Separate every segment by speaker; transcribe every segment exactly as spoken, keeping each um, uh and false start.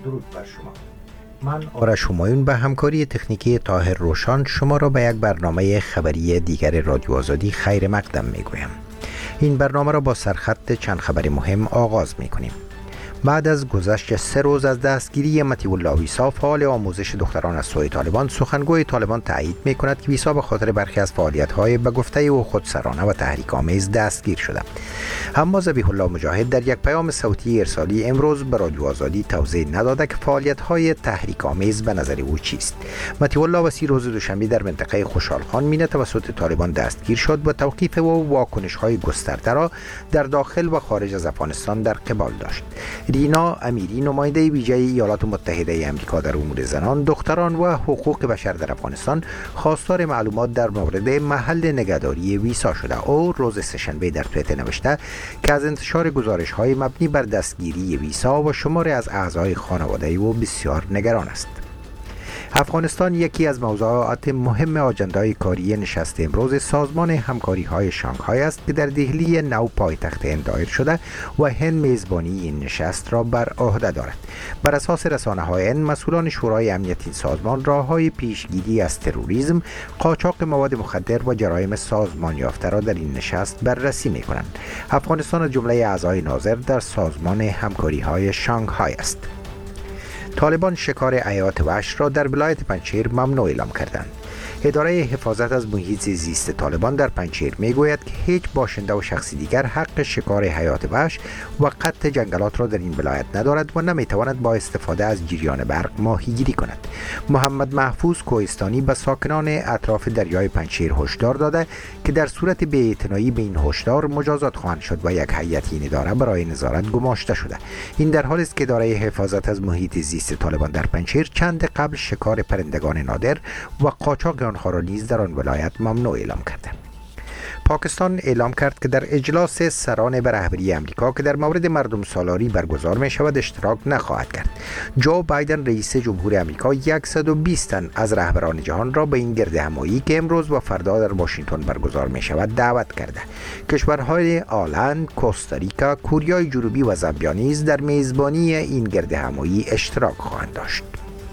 Speaker 1: درود بر شما. من آرش همایون به همکاری تکنیکی طاهر روشان شما را به یک برنامه خبری دیگر رادیو آزادی خیر مقدم می گویم. این برنامه را با سرخط چند خبر مهم آغاز می کنیم. بعد از گذشت سه روز از دستگیری مطیع الله ویسا، فعال آموزش دختران از سوی طالبان، سخنگوی طالبان تایید می کند که ویسا به خاطر برخی از فعالیت‌های به گفته او خودسرانه و تحریک‌آمیز دستگیر شده. اما ذبیح الله مجاهد در یک پیام صوتی ارسالی امروز به رادیو آزادی توضیح نداده که فعالیت‌های تحریک‌آمیز به نظر او چیست. مطیع الله وسی روز دوشنبه در منطقه خوشحال خان مینه توسط طالبان دستگیر شد و توقیف و واکنش‌های گسترده را در داخل و خارج از افغانستان در قبال داشت. رینا امیری، نماینده ویژه ایالات متحده آمریکا در امور زنان، دختران و حقوق بشر در افغانستان، خواستار معلومات در مورد محل نگهداری ویسا شده. او روز سه‌شنبه در توییتر نوشته که از انتشار گزارش‌های مبنی بر دستگیری ویسا و شمار از اعضای خانواده او بسیار نگران است. افغانستان یکی از موضوعات مهم آجندای کاری نشست امروز سازمان همکاری‌های شانگهای است که در دهلی نو پایتخت هند دایر شده و هند میزبانی این نشست را بر عهده دارد. بر اساس رسانه‌های هند، مسئولان شورای امنیت این سازمان راه‌های پیشگیری از تروریسم، قاچاق مواد مخدر و جرایم سازمان یافته را در این نشست بررسی می‌کنند. افغانستان از جمله اعضای ناظر در سازمان همکاری‌های شانگهای است. طالبان شکار حیات وحش را در ولایت پنجشیر ممنوع اعلام کردند. اداره حفاظت از محیط زیست طالبان در پنجشیر میگوید که هیچ باشنده و شخصی دیگر حق شکار حیات وحش و قطع جنگلات را در این ولایت ندارد و نمیتواند با استفاده از جریان برق ماهیگیری کند. محمد محفوظ کوهستانی به ساکنان اطراف دریای پنجشیر هشدار داده که در صورت بی‌اعتنایی به این هشدار مجازات خواهند شد و یک هیئت این اداره برای نظارت گماشته شده. این در حالی است که اداره حفاظت از محیط زیست طالبان در پنجشیر چند قبل شکار پرندگان نادر و قاچاق آنها را نیز در آن ولایت ممنوع اعلام کرده. پاکستان اعلام کرد که در اجلاس سران به رهبری امریکا که در مورد مردم سالاری برگزار می شود اشتراک نخواهد کرد. جو بایدن رئیس جمهور امریکا صد و بیست تن از رهبران جهان را به این گرد همایی که امروز و فردا در واشنگتن برگزار می شود دعوت کرده. کشورهای آلند، کوستاریکا، کوریای جنوبی و زامبیا نیز در میزبانی این گرد همایی اشتراک خواهند داشت.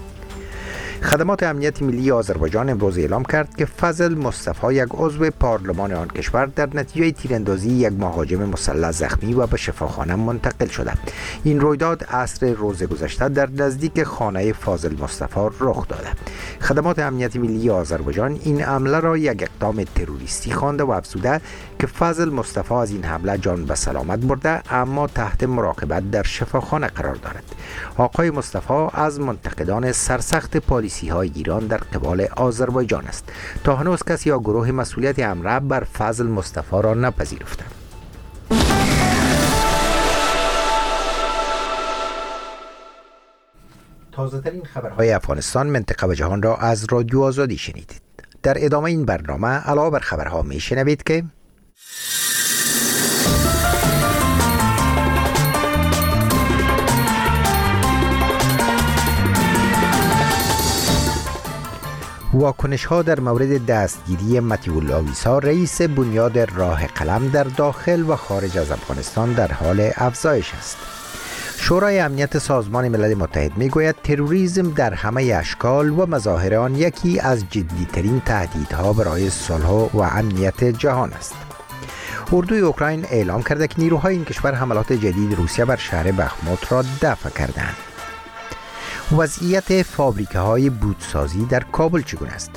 Speaker 1: خدمات امنیت ملی آذربایجان امروز اعلام کرد که فضل مصطفی، یک عضو پارلمان آن کشور، در نتیجه تیراندازی یک مهاجم مسلح زخمی و به شفاخانه منتقل شده. این رویداد عصر روز گذشته در نزدیک خانه فاضل مصطفی رخ داده. خدمات امنیت ملی آذربایجان این حمله را یک اقدام تروریستی خوانده و افزوده که فاضل مصطفی از این حمله جان به سلامت برده اما تحت مراقبت در شفاخانه قرار دارد. آقای مصطفی از منتقدان سرسخت پالیسی های ایران در قبال آذربایجان است. تا هنوز کسی یا گروه مسئولیت حمله بر فضل مصطفی را نپذیرفته. تازه ترین خبرهای افغانستان، منطقه و جهان را از رادیو آزادی شنیدید. در ادامه این برنامه علاوه بر خبرها می شنوید که واکنش ها در مورد دستگیری مطیع الله ویسا، رئیس بنیاد راه قلم، در داخل و خارج از افغانستان در حال افزایش است. شورای امنیت سازمان ملل متحد میگوید تروریسم در همه اشکال و مظاهر آن یکی از جدیترین تهدیدها برای صلح و امنیت جهان است. اردوی اوکراین اعلام کرده که نیروهای این کشور حملات جدید روسیه بر شهر بخموت را دفع کردند. وضعیت فابریکه های بودسازی در کابل چگونه است؟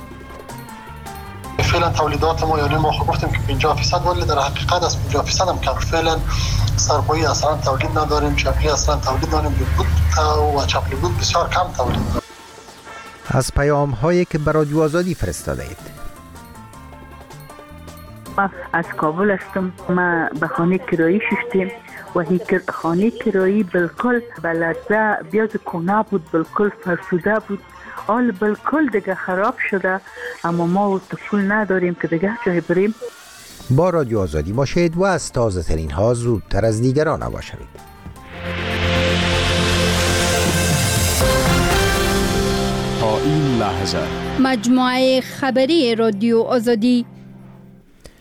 Speaker 2: فعلا تولیدات ما، یعنی ما گفتیم که پنجاه درصد، ولی در حقیقت از پنجاه درصد هم کم. فعلا سرپایی اصلا تولید نداریم، چپلی اصلا تولید نداریم، بود و چپلی بود بسیار کم تولید داریم.
Speaker 1: از پیام هایی که به رادیو آزادی فرستاده اید.
Speaker 3: ما از کابل هستم. ما به خانه کرایی شدیم و هی خانه کرایی بالکل بلده بیاد کنه بود، بالکل فرسوده بود، حال بالکل دیگه خراب شده. اما ما پول نداریم که دیگه جای بریم.
Speaker 1: با رادیو آزادی باشید و از تازه ترین ها زودتر از دیگران آگاه شوید.
Speaker 4: تا این لحظه
Speaker 5: مجموعه خبری رادیو آزادی.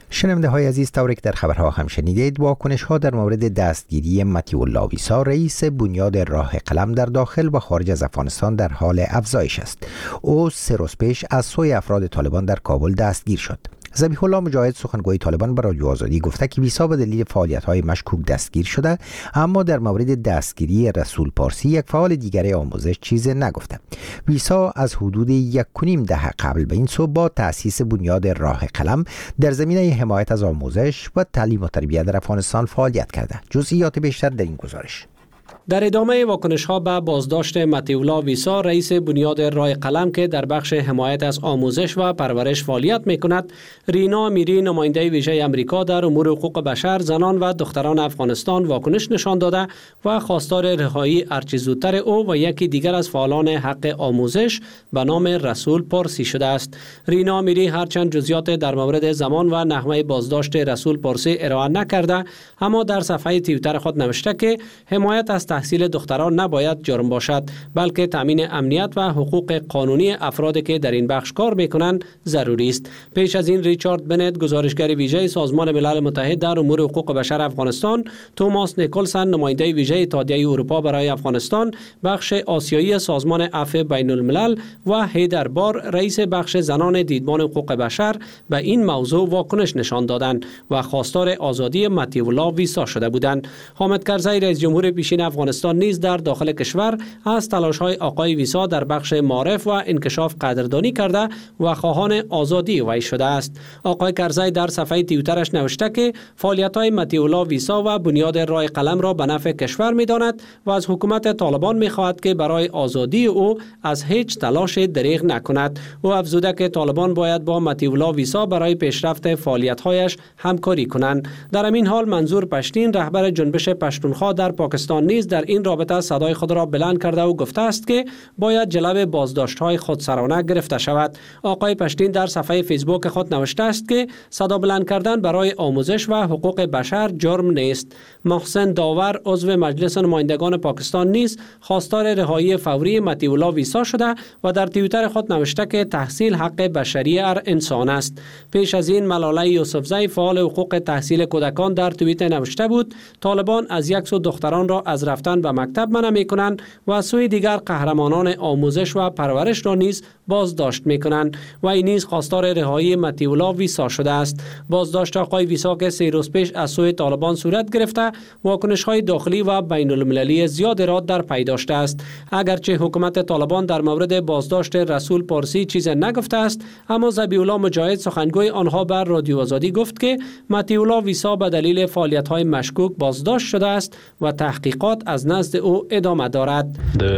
Speaker 1: شنونده های عزیز، طوری که در خبرها هم شنیدید، واکنش ها در مورد دستگیری مطیع الله ویسا رئیس بنیاد راه قلم در داخل و خارج از افغانستان در حال افزایش است. او سه روز پیش از سوی افراد طالبان در کابل دستگیر شد. ذبیح الله مجاهد سخنگوی طالبان به رادیو آزادی گفته که ویسا به دلیل فعالیت‌های مشکوک دستگیر شده، اما در مورد دستگیری رسول پارسی یک فعال دیگر آموزش چیز نگفته. ویسا از حدود یک و نیم دهه قبل به این سو با تأسیس بنیاد راه قلم در زمینه حمایت از آموزش و تعلیم و تربیت در افغانستان فعالیت کرده. جزئیات بیشتر در این گزارش.
Speaker 4: در ادامه واکنش‌ها به بازداشت مطیع الله ویسا رئیس بنیاد راه قلم که در بخش حمایت از آموزش و پرورش فعالیت می‌کند، رینا امیری نماینده ویژه آمریکا در امور حقوق بشر، زنان و دختران افغانستان واکنش نشان داده و خواستار رهایی هرچه زودتر او و یکی دیگر از فعالان حق آموزش به نام رسول پارسی شده است. رینا امیری هرچند جزئیات در مورد زمان و نحوه بازداشت رسول پارسی ارائه نکرده، اما در صفحه توییتر خود نوشته که حمایت از تحصیل دختران نباید جرم باشد، بلکه تامین امنیت و حقوق قانونی افرادی که در این بخش کار میکنند ضروری است. پیش از این ریچارد بنت گزارشگر ویژه سازمان ملل متحد در امور حقوق بشر افغانستان، توماس نیکلسن نماینده ویژه اتحادیه اروپا برای افغانستان بخش آسیایی سازمان عفو بین الملل و هیدر بار رئیس بخش زنان دیدبان حقوق بشر به این موضوع واکنش نشان دادند و خواستار آزادی مطیع الله ویسا شده بودند. حامد کرزی رئیس جمهور پیشین افغانستان نیز در داخل کشور از تلاش‌های آقای ویسا در بخش معارف و انکشاف قدردانی کرده و خواهان آزادی وی شده است. آقای کرزی در صفحه توییترش نوشته که فعالیت‌های مطیع الله ویسا و بنیاد راه قلم را به نفع کشور می‌داند و از حکومت طالبان می‌خواهد که برای آزادی او از هیچ تلاش دریغ نکند. او افزوده که طالبان باید با مطیع الله ویسا برای پیشرفت فعالیت‌هایش همکاری کنند. در همین حال منظور پشتین رهبر جنبش پشتونخوا در پاکستان نیز در این رابطه صدای خود را بلند کرده و گفته است که باید جلب بازداشت‌های خودسرانه گرفته شود. آقای پشتین در صفحه فیسبوک خود نوشته است که صدا بلند کردن برای آموزش و حقوق بشر جرم نیست. محسن داور عضو مجلس نمایندگان پاکستان نیز خواستار رهایی فوری مطیع الله ویسا شده و در توییتر خود نوشته که تحصیل حق بشری هر انسان است. پیش از این ملاله یوسفزی فعال حقوق تحصیل کودکان در توییت نوشته بود طالبان از یک سو دختران را از رفتن به مکتب منع می‌کنند و از سوی دیگر قهرمانان آموزش و پرورش را نیز بازداشت می‌کنند و این نیز خواستار رهایی مطیع الله ویسا شده است. بازداشت آقای ویسا که سه روز پیش از سوی طالبان صورت گرفته، واکنش‌های داخلی و بین المللی زیاد را در پی داشته است. اگرچه حکومت طالبان در مورد بازداشت رسول پارسی چیز نگفته است، اما ذبیح الله مجاهد سخنگوی آنها بر رادیو آزادی گفت که مطیع الله ویسا به دلیل فعالیت‌های مشکوک بازداشت شده است و تحقیقات از نزد او ادامه دارد.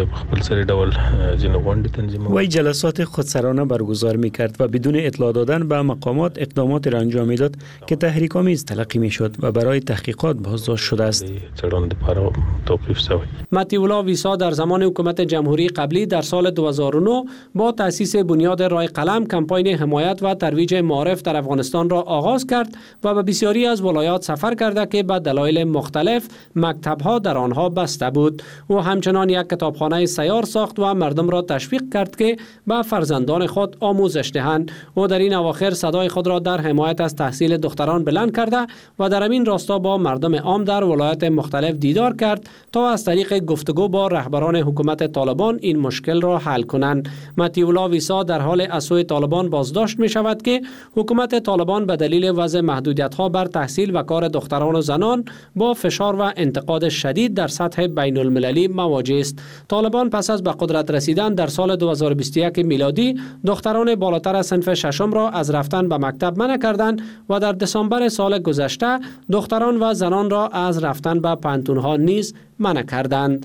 Speaker 5: وی جلسات خودسرانه برگزار می‌کرد و بدون اطلاع دادن به مقامات اقدامات را انجام می‌داد که تحریک‌آمیز تلقی می‌شد و برای تحقیقات بازداشت شده است.
Speaker 4: مطیع الله ویسا در زمان حکومت جمهوری قبلی در سال دو هزار و نه با تأسیس بنیاد راه قلم کمپاین حمایت و ترویج معارف در افغانستان را آغاز کرد و به بسیاری از ولایات سفر کرده که به دلایل مختلف مکتب‌ها در آنها بسته بود. او همچنان یک کتابخانه سیار ساخت و مردم را تشویق کرد که به فرزندان خود آموزش دهند. او در این اواخر صدای خود را در حمایت از تحصیل دختران بلند کرده و در همین راستا با مردم عام در ولایات مختلف دیدار کرد تا از طریق گفتگو با رهبران حکومت طالبان این مشکل را حل کنند. مطیع الله ویسا در حال از سوی طالبان بازداشت می شود که حکومت طالبان به دلیل وضع محدودیت‌ها بر تحصیل و کار دختران و زنان با فشار و انتقاد شدید در سطح بین المللی مواجه است. طالبان پس از به قدرت رسیدن در سال دو هزار و بیست و یک میلادی دختران بالاتر از صنف ششم را از رفتن به مکتب منع کردند و در دسامبر سال گذشته دختران و زنان را از رفتن به پانتون‌ها نیز منع کردند.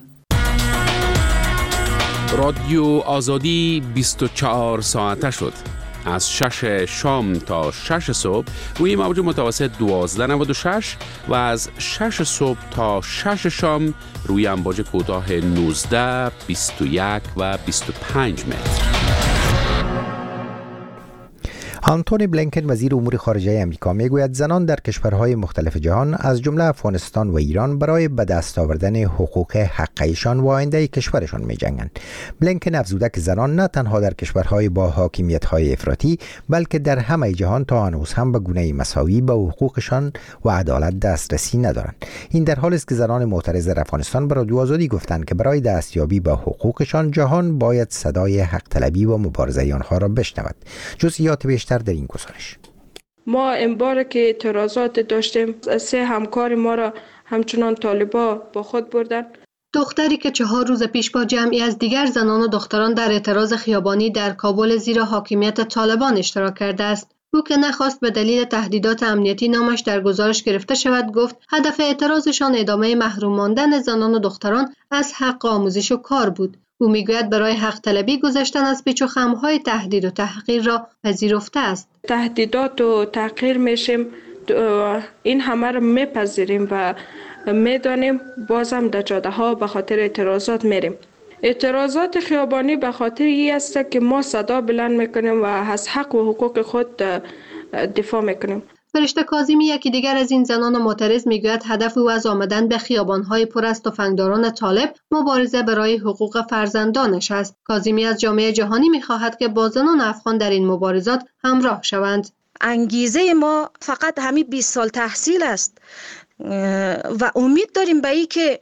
Speaker 6: رادیو آزادی بیست و چهار ساعته شد. از شش شام تا شش صبح روی موج متوسط دوازده نود و شش و از شش صبح تا شش شام روی امواج کوتاه نوزده، بیست و یک و بیست و پنج متر.
Speaker 1: آنتونی بلینکن وزیر امور خارجه آمریکا میگوید زنان در کشورهای مختلف جهان از جمله افغانستان و ایران برای به دست آوردن حقوق حقیقیشان و آینده کشورشان می‌جنگند. بلینکن افزوده که زنان نه تنها در کشورهای با حاکمیت‌های افراطی بلکه در همه جهان تا هنوز هم به گونه مساوی به حقوقشان و عدالت دسترسی ندارند. این در حالی است که زنان معترض در افغانستان به رادیو آزادی گفتند که برای دستیابی به حقوقشان جهان باید صدای حق طلبی و مبارزه آنها را بشنود. جزئیات بیشتر در این گزارش.
Speaker 7: ما این بار که اعتراضات داشتیم، سه همکار ما را همچنان طالبا با خود بردن.
Speaker 8: دختری که چهار روز پیش با جمعی از دیگر زنان و دختران در اعتراض خیابانی در کابل زیر حاکمیت طالبان اشتراک کرده است. او که نخواست به دلیل تهدیدات امنیتی نامش در گزارش گرفته شود گفت هدف اعتراضشان ادامه محروم ماندن زنان و دختران از حق آموزش و کار بود. او میگوید برای حق طلبی گذشتن از پیچ و خم‌های تهدید و تحقیر را پذیرفته است.
Speaker 7: تهدیدات و تحقیر میشیم، این همه را میپذیریم و میدانیم، بازم در جاده ها به خاطر اعتراضات میریم. اعتراضات خیابانی به خاطر این است که ما صدا بلند میکنیم و از حق و حقوق خود دفاع میکنیم.
Speaker 8: فرشته کاظمی یکی دیگر از این زنان معترض میگوید هدف او از آمدن به خیابان‌های پر از تفنگداران طالب مبارزه برای حقوق فرزندانش است. کاظمی از جامعه جهانی میخواهد که با زنان افغان در این مبارزات همراه شوند.
Speaker 9: انگیزه ما فقط همین بیست سال تحصیل است و امید داریم به این که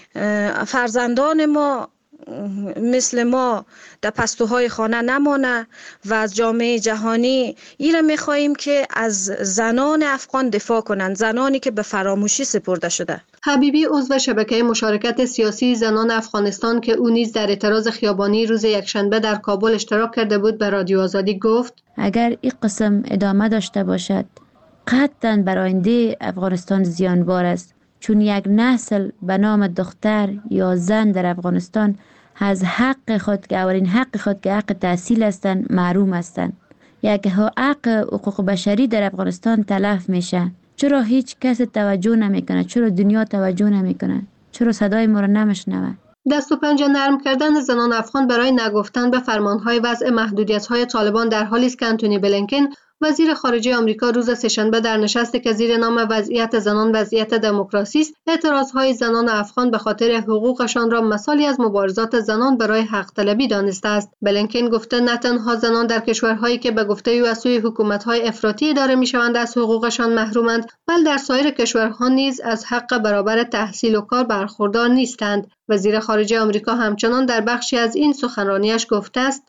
Speaker 9: فرزندان ما مثل ما در پستوهای خانه نمانه و از جامعه جهانی ایره میخواییم که از زنان افغان دفاع کنند، زنانی که به فراموشی سپرده شده.
Speaker 8: حبیبی عضو شبکه مشارکت سیاسی زنان افغانستان که او نیز در اعتراض خیابانی روز یکشنبه در کابل اشتراک کرده بود به رادیو آزادی گفت
Speaker 10: اگر این قسم ادامه داشته باشد قطعاً بر آینده افغانستان زیانبار است، چون یک نسل به نام دختر یا زن در افغانستان از حق خود که اولین حق خود که حق تحصیل هستند محروم هستند. یک حق حقوق بشری در افغانستان تلف میشه. چرا هیچ کس توجه نمیکنه؟ چرا دنیا توجه نمیکنه؟ چرا صدای ما را نمیشنوه؟
Speaker 8: دست و پنجه نرم کردن زنان افغان برای نگفتن به فرمانهای وضع محدودیت‌های طالبان در حالی است که آنتونی بلینکن وزیر خارجه آمریکا روز سه‌شنبه در نشستی که زیر نام وضعیت زنان وضعیت دموکراسی است، اعتراضهای زنان افغان به خاطر حقوقشان را مثالی از مبارزات زنان برای حق طلبی دانسته است. بلینکن گفته نه تنها زنان در کشورهایی که به گفته او از سوی حکومت‌های افراطی اداره می‌شوند از حقوقشان محرومند، بلکه در سایر کشورها نیز از حق برابر تحصیل و کار برخوردار نیستند. وزیر خارجه آمریکا همچنان در بخشی از این سخنرانیش گفته است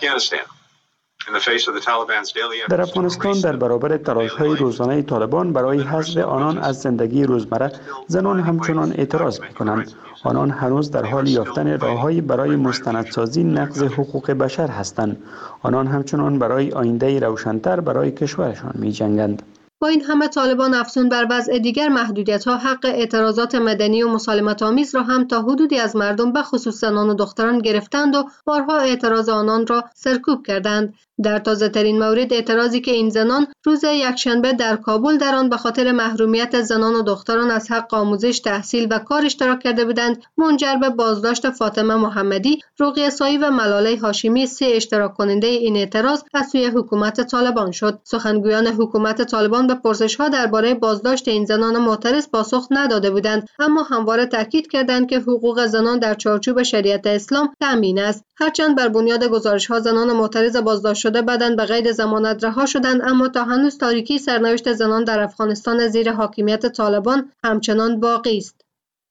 Speaker 5: در افغانستان در برابر تلاش‌های روزانه طالبان برای حذف آنان از زندگی روزمره، زنان همچنان اعتراض می‌کنند. آنان هنوز در حال یافتن راه‌هایی برای مستندسازی نقض حقوق بشر هستند. آنان همچنان برای آینده روشن‌تر برای کشورشان می‌جنگند.
Speaker 8: با این همه طالبان افزون بر وضع دیگر محدودیت‌ها حق اعتراضات مدنی و مسالمت آمیز را هم تا حدودی از مردم به خصوص زنان و دختران گرفتند و بارها اعتراض آنان را سرکوب کردند. در تازه ترین مورد اعتراضی که این زنان روز یکشنبه در کابل در آن به خاطر محرومیت زنان و دختران از حق آموزش، تحصیل و کار اشتراک کرده بودند، منجر به بازداشت فاطمه محمدی، رقیه سایی و ملاله هاشمی، سه اشتراک کننده این اعتراض از سوی حکومت طالبان شد. سخنگویان حکومت طالبان به پرسش‌ها درباره بازداشت این زنان معترض پاسخ نداده بودند، اما همواره تاکید کردند که حقوق زنان در چارچوب شریعت اسلام تامین است. هرچند بر بنیاد گزارش‌ها زنان معترض بازداشت شده بعداً به قید ضمانت رها شدند، اما تا هنوز تاریکی سرنوشت زنان در افغانستان زیر حاکمیت طالبان همچنان باقی است.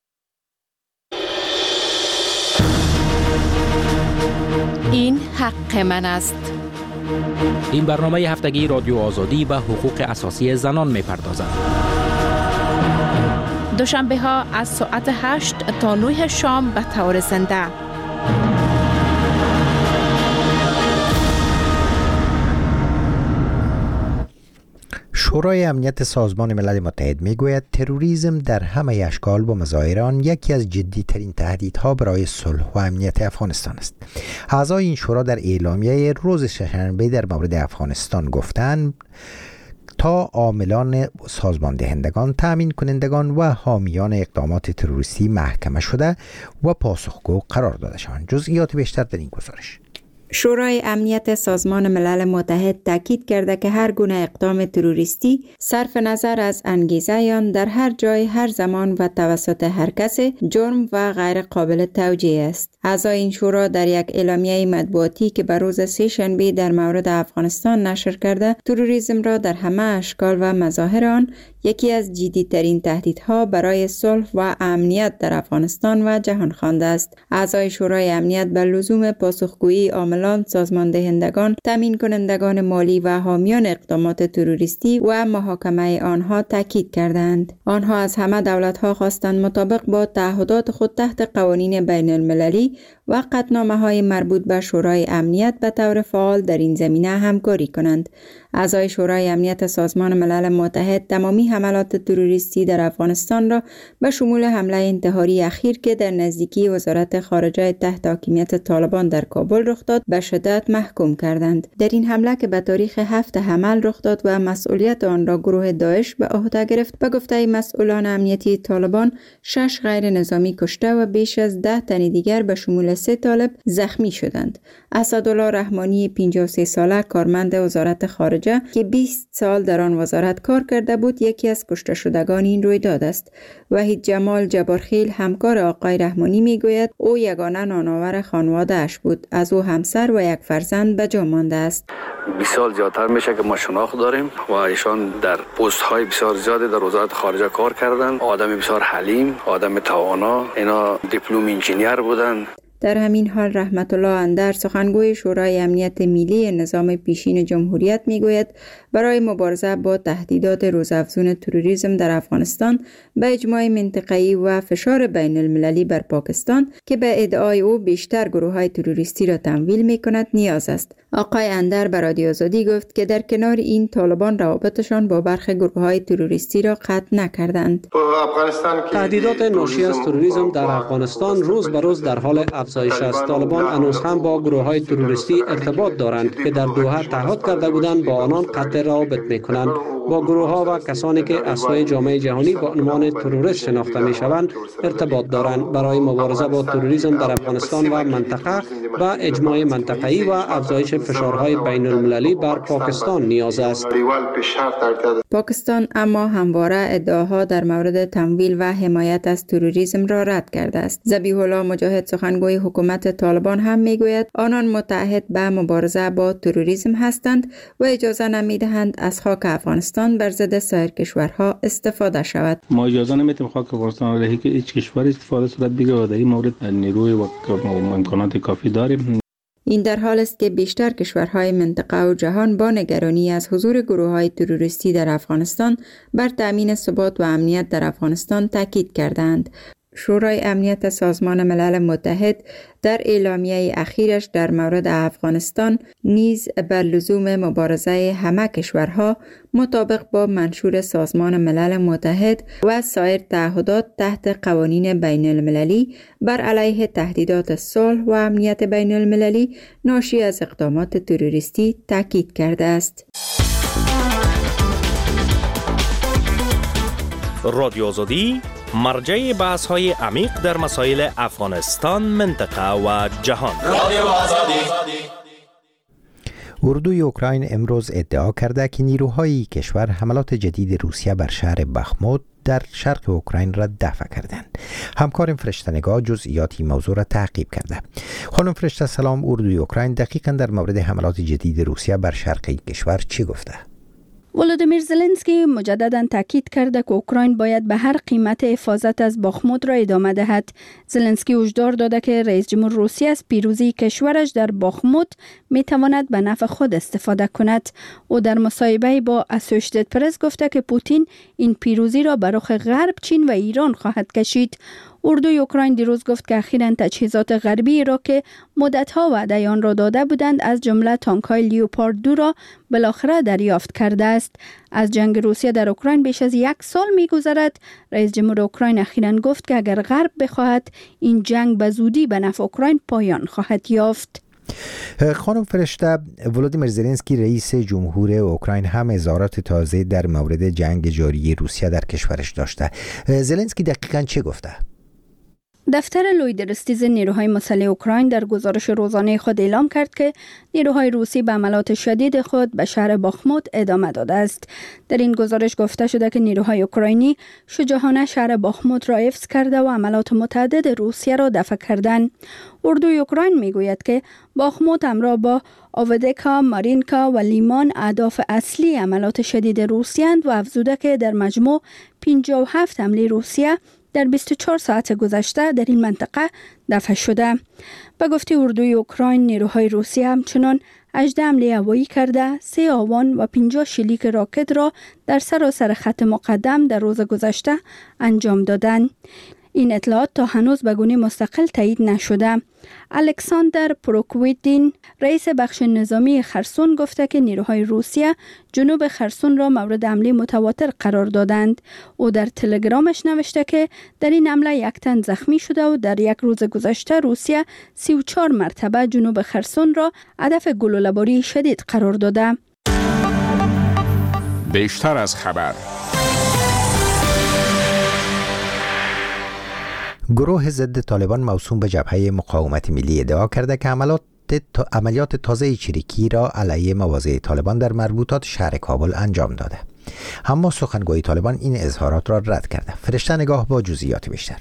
Speaker 11: این حق من است.
Speaker 12: این برنامه هفتگی رادیو آزادی به حقوق اساسی زنان می‌پردازد.
Speaker 11: دوشنبه ها از ساعت هشت تا نه شام به طور زنده.
Speaker 1: شورای امنیت سازمان ملل متحد میگوید تروریسم در همه اشکال و مظاهر آن یکی از جدی‌ترین تهدیدها برای صلح و امنیت افغانستان است. اعضای این شورا در اعلامیه روز سه‌شنبه در مورد افغانستان گفتند تا عاملان سازمان دهندگان، تأمین کنندگان و حامیان اقدامات تروریستی محکمه شده و پاسخگو قرار داده شوند. جزئیات بیشتر در این گزارش.
Speaker 13: شورای امنیت سازمان ملل متحد تاکید کرده که هر گونه اقدام تروریستی صرف نظر از انگیزه آن در هر جای هر زمان و توسط هر کس جرم و غیر قابل توجیه است. اعضای این شورا در یک اعلامیه مطبوعاتی که به روز سه شنبه در مورد افغانستان نشر کرده، تروریسم را در همه اشکال و مظاهر آن یکی از جدی‌ترین تهدیدها برای صلح و امنیت در افغانستان و جهان خوانده است. اعضای شورای امنیت بر لزوم پاسخگویی عاملان، سازمان دهندگان، تامین کنندگان مالی و حامیان اقدامات تروریستی و محاکمه آنها تاکید کردند. آنها از همه دولت‌ها خواستند مطابق با تعهدات خود تحت قوانین بین المللی و قطعنامه‌های مربوط به شورای امنیت به طور فعال در این زمینه همکاری کنند. اعضای شورای امنیت سازمان ملل متحد تمامی حملات تروریستی در افغانستان را به شمول حمله انتحاری اخیر که در نزدیکی وزارت خارجه تحت حاکمیت طالبان در کابل رخ داد به شدت محکوم کردند. در این حمله که به تاریخ هفت حمل رخ داد و مسئولیت آن را گروه داعش به عهده گرفت، به گفته مسئولان امنیتی طالبان شش غیر نظامی کشته و بیش از ده تن دیگر به شمول سه طالب زخمی شدند. اسدالله رحمانی پنجاه و سه ساله کارمند وزارت خارجه که بیست سال در آن وزارت کار کرده بود یکی از کشته شدگان این رویداد است. وحید جمال جبارخیل همکار آقای رحمانی میگوید او یگانه نانآور خانواده اش بود. از او همسر و یک فرزند به جا مانده است.
Speaker 14: بیست سال زیادتر میشه که ما شناخت داریم و ایشان در پست های بسیار زیادی در وزارت خارجه کار کردند. آدم بسیار حلیم، آدم توانا، اینا دیپلم انجینیر بودند.
Speaker 13: در همین حال رحمت الله اندر سخنگوی شورای امنیت ملی نظام پیشین جمهوریت میگوید برای مبارزه با تهدیدات روزافزون تروریسم در افغانستان به اجماع منطقه‌ای و فشار بین المللی بر پاکستان که به ادعای او بیشتر گروه‌های تروریستی را تمویل می‌کند نیاز است. آقای اندر به رادیو آزادی گفت که در کنار این طالبان روابطشان با برخی گروه‌های تروریستی را قطع نکردند.
Speaker 4: تهدیدات ناشی از تروریسم در افغانستان روز به روز در حال افزایش است. طالبان هنوز هم با گروه‌های تروریستی ارتباط دارند که در دوحه تعهد کرده بودند با آنان قطع روابط می‌کنند. با گروه‌ها و کسانی که از سوی جامعه جهانی با عنوان تروریست شناخته می‌شوند ارتباط دارند. برای مبارزه با تروریسم در افغانستان و منطقه و اجماع منطقه‌ای و افزایش فشارهای بین المللی بر پاکستان نیاز است.
Speaker 13: پاکستان اما همواره ادعاها در مورد تمویل و حمایت از تروریسم را رد کرده است. ذبیح الله مجاهد سخنگوی حکومت طالبان هم میگوید آنان متحد به مبارزه با تروریسم هستند و اجازه نمیدهند از خاک افغانستان بر ضد سایر کشورها استفاده شود.
Speaker 15: ما اجازه نمیدیم خاک افغانستان را که هیچ کشور استفاده صورت بگیره و در این مورد نیروی و امکانات کافی داریم.
Speaker 13: این در حال است که بیشتر کشورهای منطقه و جهان با نگرانی از حضور گروه‌های تروریستی در افغانستان بر تأمین ثبات و امنیت در افغانستان تاکید کردند. شورای امنیت سازمان ملل متحد در اعلامیه اخیرش در مورد افغانستان نیز بر لزوم مبارزه همه کشورها مطابق با منشور سازمان ملل متحد و سایر تعهدات تحت قوانین بین المللی بر علیه تهدیدات صلح و امنیت بین المللی ناشی از اقدامات تروریستی تاکید کرده است.
Speaker 16: رادیو آزادی مرجع بحث های عمیق در مسائل افغانستان، منطقه و جهان. رادیو آزادی.
Speaker 1: اردوی اوکراین امروز ادعا کرده که نیروهای کشور حملات جدید روسیه بر شهر بخموت در شرق اوکراین را دفع کردند. همکارم فرشته نگاه جزئیات این موضوع را تعقیب کرده. خانم فرشته سلام. اردوی اوکراین دقیقاً در مورد حملات جدید روسیه بر شرق این کشور چی گفته؟
Speaker 17: ولودیمیر زلنسکی مجددا تاکید کرده که اوکراین باید به هر قیمت حفاظت از باخموت را ادامه دهد. زلنسکی هشدار داده که رئیس جمهور روسیه از پیروزی کشورش در باخموت می تواند به نفع خود استفاده کند. او در مصاحبه با اسوشیتد پرس گفته که پوتین این پیروزی را به رخ غرب، چین و ایران خواهد کشید. اردوی اوکراین دیروز گفت که اخیراً تجهیزات غربی را که مدت‌ها وعده آن را داده بودند از جمله تانک‌های لیوپارد دو را بالاخره دریافت کرده است. از جنگ روسیه در اوکراین بیش از یک سال می‌گذرد. رئیس جمهور اوکراین اخیراً گفت که اگر غرب بخواهد این جنگ به زودی به نفع اوکراین پایان خواهد یافت.
Speaker 1: خانم فرشته، ولودیمیر زلنسکی رئیس جمهور اوکراین هم اظهارات تازه در مورد جنگ جاری روسیه در کشورش داشته. زلنسکی دقیقاً چه گفته؟
Speaker 17: دفتر لویدرستیز نیروهای مسلح اوکراین در گزارش روزانه خود اعلام کرد که نیروهای روسی به عملیات شدید خود به شهر باخموت ادامه داده است. در این گزارش گفته شده که نیروهای اوکراینی شجاعانه شهر باخموت را حفظ کرده و عملیات متعدد روسیه را دفع کردند. اردوی اوکراین میگوید که باخموت همراه با آودکا، مارینکا و لیمان اهداف اصلی عملیات شدید روسیه و افزوده که در مجموع پنجاه و هفت حمله روسیه در بیست و چهار ساعت گذشته در این منطقه دفع شده. به گفته اردوی اوکراین، نیروهای روسیه همچنان هجده حمله هوایی کرده، سه آوان و پنجاه شلیک راکت را در سراسر خط مقدم در روز گذشته انجام دادند. این اطلاعات تا هنوز به گونه مستقل تایید نشده. الکساندر پروکویدین، رئیس بخش نظامی خرسون، گفته که نیروهای روسیه جنوب خرسون را مورد حمله متواتر قرار دادند. او در تلگرامش نوشته که در این حمله یک تن زخمی شده و در یک روز گذشته روسیه سی و چهار مرتبه جنوب خرسون را هدف گلوله‌باری شدید قرار داده.
Speaker 6: بیشتر از خبر.
Speaker 1: گروه ضد طالبان موسوم به جبهه مقاومت ملی ادعا کرده که عملیات عملیات تازه چریکی را علیه مواضع طالبان در مربوطات شهر کابل انجام داده. اما سخنگوی طالبان این اظهارات را رد کرده. فرشته نگاه با جزئیات بیشتر.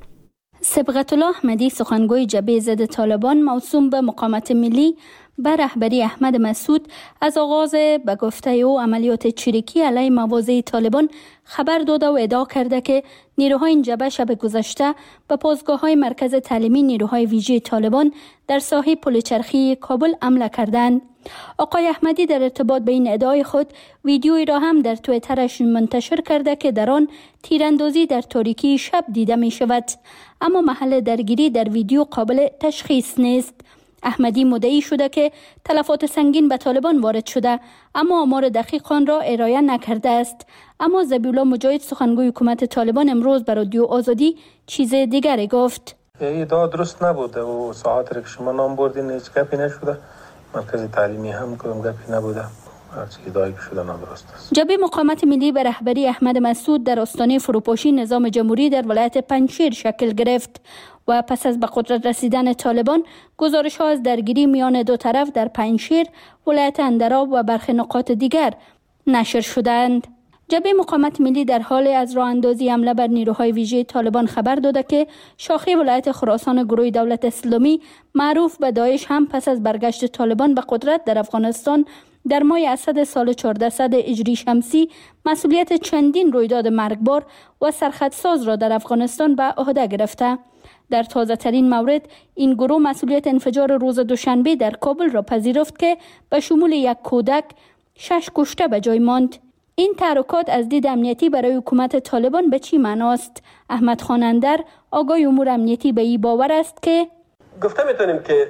Speaker 17: صبغت الله احمدی، سخنگوی جبهه ضد طالبان موسوم به مقاومت ملی به رهبری احمد مسعود، از آغاز به گفته او عملیات چریکی علیه مواضع طالبان خبر داده و ادعا کرده که نیروهای این جبهه شب گذشته به پاسگاه‌های مرکز تعلیمی نیروهای ویژه طالبان در ساحه پل چرخی کابل حمله کردند. آقای احمدی در ارتباط به این ادعای خود ویدیویی را هم در توییترش منتشر کرده که در آن تیراندازی در تاریکی شب دیده می شود، اما محل درگیری در ویدیو قابل تشخیص نیست. احمدی مدعی شده که تلفات سنگین به طالبان وارد شده، اما آمار دقیق آن را ارائه نکرده است. اما ذبیح الله مجاهد، سخنگوی حکومت طالبان، امروز به رادیو آزادی چیز دیگری گفت.
Speaker 18: ادعا درست نبوده و ساعت را که شما نام بردین هیچ گپی نشده. مرکز تعلیمی هم کدام گپی نبوده. هرچی ادعایی که شده نادرست است.
Speaker 17: جبهه مقاومت ملی به رهبری احمد مسعود در آستانه فروپاشی نظام جمهوری در ولایت پنجشیر شکل گرفت و پس از به قدرت رسیدن طالبان گزارش ها از درگیری میان دو طرف در پنجشیر، ولایت اندراب و برخی نقاط دیگر نشر شدند. جبهه مقاومت ملی در حال از راه اندازی حمله بر نیروهای ویژه طالبان خبر داده که شاخه ولایت خراسان گروه دولت اسلامی معروف به داعش هم پس از برگشت طالبان به قدرت در افغانستان در ماه اسد سال چهاردهصد هجری شمسی مسئولیت چندین رویداد مرگبار و سرخطساز را در افغانستان به عهده گرفته. در تازه ترین مورد این گروه مسئولیت انفجار روز دوشنبه در کابل را پذیرفت که به شمول یک کودک شش کشته به جای ماند. این تحرکات از دید امنیتی برای حکومت طالبان به چی معناست؟ احمد خانندر، آگاه امور امنیتی، به این باور است که
Speaker 19: گفته میتونیم که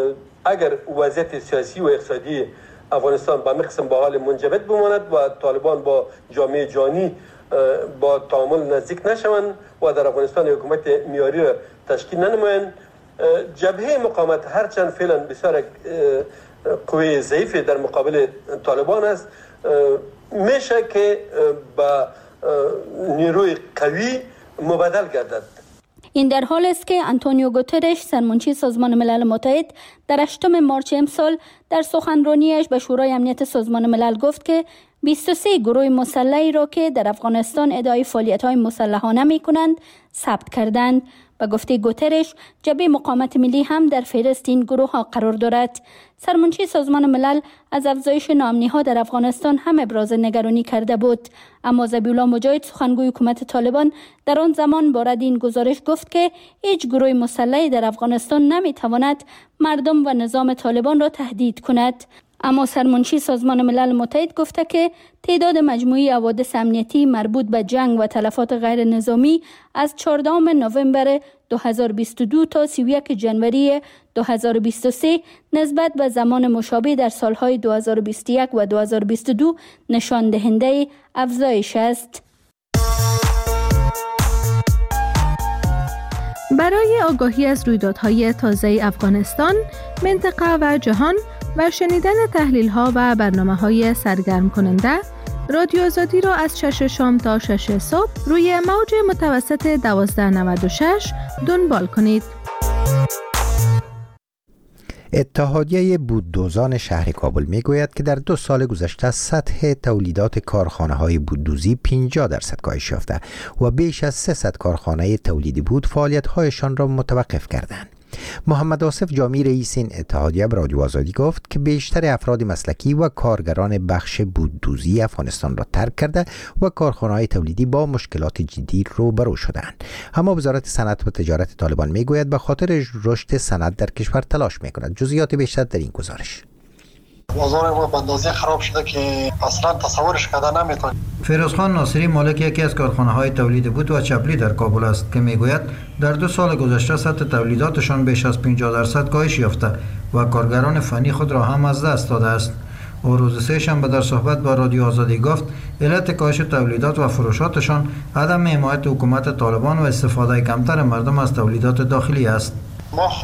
Speaker 19: اگر وضعیت سیاسی و اقتصادی افغانستان به مقسم با حال منجمد بماند و طالبان با جامعه جهانی با تعامل نزدیک نشوند و در افغانستان حکومت میاری را تشکیل ننمایند، جبهه مقاومت هرچند فعلا بسیار قوی ضعیف در مقابل طالبان است، میشه که با نیروی قوی مبادل گردد.
Speaker 17: این در حال است که آنتونیو گوترش، سرمنشی سازمان ملل متحد، در هشتم مارچ امسال در سخنرانیش به شورای امنیت سازمان ملل گفت که بیست و سه گروه مسلحی را که در افغانستان ادعای فعالیت‌های مسلحانه می‌کنند ثبت کردند. به گفته گوترش، جبهه مقاومت ملی هم در فهرست این گروه ها قرار دارد. سرمنشی سازمان ملل از افزایش ناامنی‌ها در افغانستان هم ابراز نگرانی کرده بود، اما ذبیح الله مجاهد، سخنگوی حکومت طالبان، در آن زمان بارد این گزارش گفت که هیچ گروه مسلحی در افغانستان نمی‌تواند مردم و نظام طالبان را تهدید کند. اما سرمنشی سازمان ملل متحد گفته که تعداد مجموعی حوادث امنیتی مربوط به جنگ و تلفات غیر نظامی از چهاردهم نوامبر دو هزار و بیست و دو تا سی و یک ژانویه دو هزار و بیست و سه نسبت به زمان مشابه در سالهای دو هزار و بیست و یک و دو هزار و بیست و دو نشان دهنده افزایش است.
Speaker 20: برای آگاهی از رویدادهای تازه افغانستان، منطقه و جهان و شنیدن تحلیل‌ها و برنامه‌های سرگرم کننده، رادیو آزادی را از شش شام تا شش صبح روی موج متوسط دوازده نود و شش دنبال کنید.
Speaker 1: اتحادیه بوددوزان شهر کابل میگوید که در دو سال گذشته سطح تولیدات کارخانه‌های بوددوزی پنجاه درصد کاهش یافته و بیش از سیصد کارخانه تولیدی بود فعالیت‌هایشان را متوقف کردند. محمد آصف جامی رئیس این اتحادیه به رادیو آزادی گفت که بیشتر افراد مسلکی و کارگران بخش بوددوزی افغانستان را ترک کرده و کارخانه‌های تولیدی با مشکلات جدی روبرو شدند. اما وزارت صنعت و تجارت طالبان میگوید به خاطر رشد صنعت در کشور تلاش میکند. جزئیات بیشتر در این گزارش.
Speaker 2: بازار ما به اندازه خراب شده که اصلا تصورش کردن نمیتونیم.
Speaker 21: فیروزخان ناصری مالک یکی از کارخانه‌های تولید بود و چپلی در کابل است که میگوید در دو سال گذشته سطح تولیداتشان بیش از پنجاه درصد کاهش یافته و کارگران فنی خود را هم از دست داده است. او روز سه شنبه در صحبت با رادیو آزادی گفت علت کاهش تولیدات و فروشاتشان عدم حمایت حکومت طالبان و استفاده کمتر مردم از تولیدات داخلی است.
Speaker 2: ما خو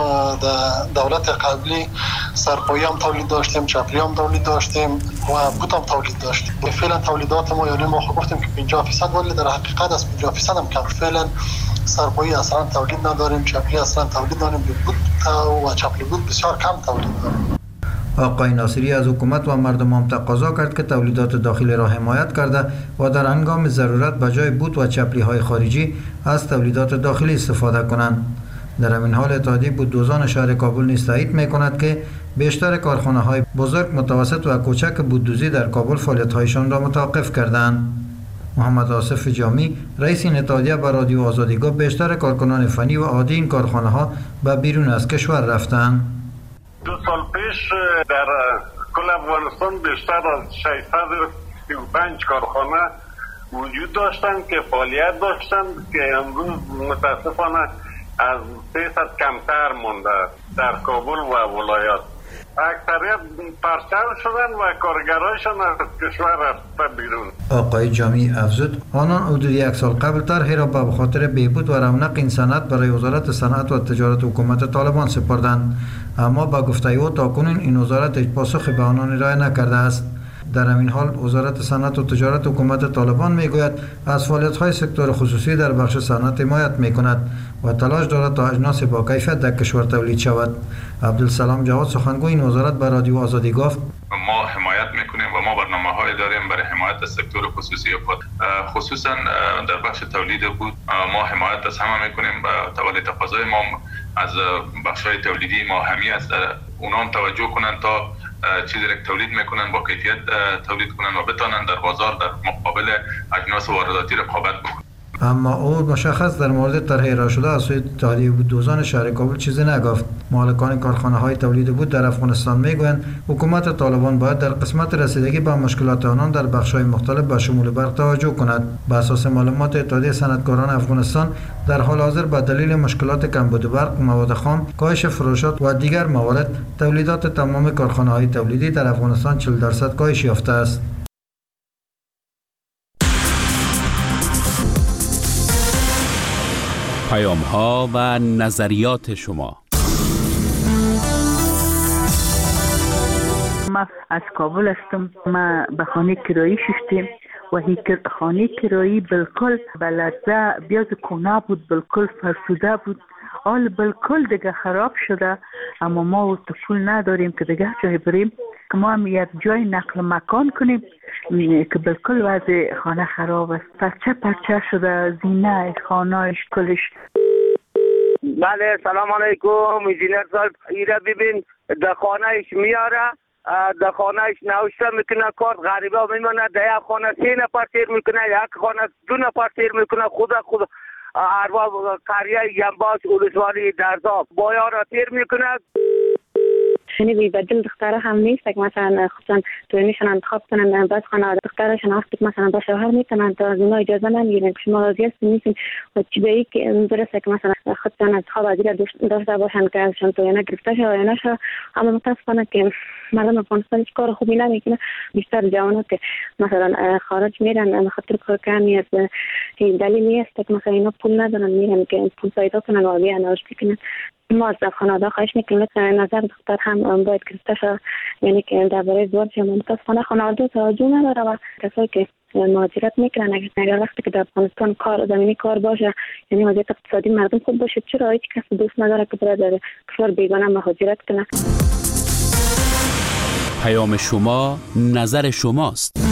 Speaker 2: در دولت قبلی سرپایی هم تولید داشتیم، چپلی هم تولید داشتیم و بوت هم تولید داشتیم. فعلا تولیدات ما یعنی ما خو گفتیم که پنجاه درصد ولی در حقیقت از پنجاه درصد هم کم. فعلا سرپایی اصلا تولید نداریم، چپلی اصلا تولید نداریم، بوت و چپلی بوت بسیار کم تولید داریم.
Speaker 21: آقای ناصری از حکومت و مردم هم تقاضا کرد که تولیدات داخلی را حمایت کرده و در هنگام ضرورت به جای بوت و چپلی های خارجی از تولیدات داخلی استفاده کنند. در همین حال اتحادیه بوددوزان شهر کابل نیز تایید می‌کند که بیشتر کارخانه‌های بزرگ، متوسط و کوچک بوددوزی در کابل فعالیت‌هایشان را متوقف کردند. محمد آصف جامی رئیس این اتحادیه به رادیو آزادی گفت بیشتر کارکنان فنی و عادی این کارخانه‌ها به بیرون از کشور رفتند.
Speaker 22: دو سال پیش در کل افغانستان بیشتر از ششصد و سی و پنج کارخانه وجود داشتند که فعالیت داشتند که امروز متاسفانه از سیصد کمتر مونده در کابل و ولایات. اکثریت پرچم شدن و کارگرایشان از کشور رفته بیرون.
Speaker 21: آقای جامی افزود آنان حدود یک سال قبل طرحی را به خاطر بهبود و رونق این صنعت برای وزارت صنعت و تجارت حکومت طالبان سپردند، اما با گفته او تاکنون این وزارت هیچ پاسخی به آنان ارائه نکرده است. در همین حال وزارت صنعت و تجارت حکومت طالبان میگوید از فعالیت‌های سکتور خصوصی در بخش صنعت حمایت میکند و تلاش دارد تا اجناس با کیفیت در کشور تولید شود. عبدالسلام جواد سخنگوی این وزارت به رادیو آزادی گفت
Speaker 23: ما حمایت میکنیم و ما برنامه‌های داریم برای حمایت از سکتور خصوصی خود، خصوصا در بخش تولید بود ما حمایت از همه میکنیم و تولی تقاضای ما از بخش‌های تولیدی ما همی است در اونام توجه کنند تا چیزی را تولید میکنن با کیفیت تولید کنن و بتانن در بازار در مقابل اجناس وارداتی رقابت بکنن.
Speaker 21: اما او مشخص در مورد طرح ارائه شده از سوی اتحادیه بوددوزان شهر کابل چیزی نگفت. مالکان کارخانه‌های تولید بود در افغانستان میگویند حکومت طالبان باید در قسمت رسیدگی به مشکلات آنان در بخش‌های مختلف به شمول برق توجه کند. بر اساس معلومات اتحادیه صنعتکاران افغانستان در حال حاضر به دلیل مشکلات کمبود برق، مواد خام، کاهش فروشات و دیگر موارد تولیدات تمام کارخانه‌های تولیدی در افغانستان چهل درصد کاهش یافته است.
Speaker 6: پیام ها و نظریات شما.
Speaker 3: ما از کابل هستم. ما به خانه کرایی شدیم و هی خانه کرایی بالکل بلده بیاز کنا بود، بالکل فرسوده بود، حال بالکل دیگه خراب شده. اما ما تو پول نداریم که دیگه جای بریم که ما هم یک جای نقل مکان کنیم که بالکل وضع خانه خراب است، پرچه پرچه شده، زینه خانهش کلش.
Speaker 24: بله سلام علیکم انجینر صاحب، ایره ببین در خانهش میاره، در خانهش نوشته میکنه کارت غریبه میمونه، در یک خانه سه نفر تیر میکنه، یک خانه دو نفر تیر میکنه، خود خود ارباب قریه ینباش اولسوالی درزاب بایا را تیر میکنه.
Speaker 25: یعنی بیبدل دختره هم نیست که مثلا خصوصا توینیشون انتخاب کنن، بعد خانواده دخترش شناخت مثلا با شوهر میتونن تا از اونا اجازه نمیگیرن که شما راضی هستین نیستین و چی به یک درسته که مثلا خودتان انتخاب عادی داشته باشن که ازشان توینه گرفته شه و نشه. اما متاسفانه که مردم افغانستان هیچ کار خوبی نمیکنه. بیشتر جوانات که مثلا خارج میرن به خاطر کار کمی است، دلیلی است که مثلا اینا پول ندارن میرن که پول پیدا کنن و بیان اوش بکنن. ما از خانواده خواهش میکنیم نظر دختر هم باید گرفته شود، یعنی که درباره ازدواج متاسفانه خانواده توجه نداره و کسایی که مهاجرت میکنن اگر وقتی که در افغانستان کار زمینی کار باشه، یعنی وضعیت اقتصادی مردم خوب باشه، چرا هیچ کس دوست نداره که برای در کشور بیگانه مهاجرت کنه؟
Speaker 6: پیام شما، نظر شماست.